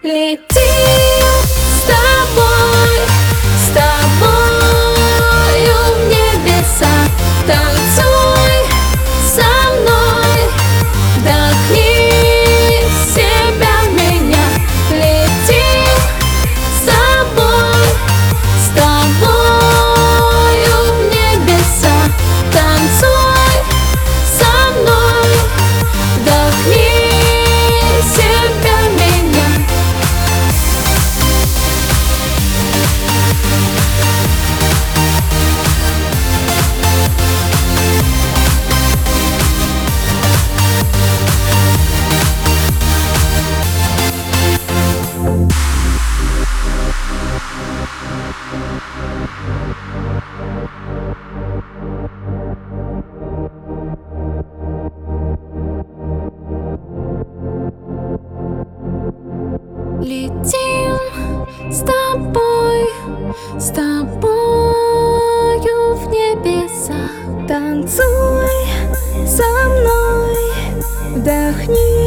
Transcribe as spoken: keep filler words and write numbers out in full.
Летим с тобой, с тобою в небеса. Танцуй со мной, вдохни в себя меня. Летим с тобой, с тобою в небеса. Танцуй со мной, вдохни в себя меня. Летим с тобой, с тобою в небеса. Танцуй со мной, вдохни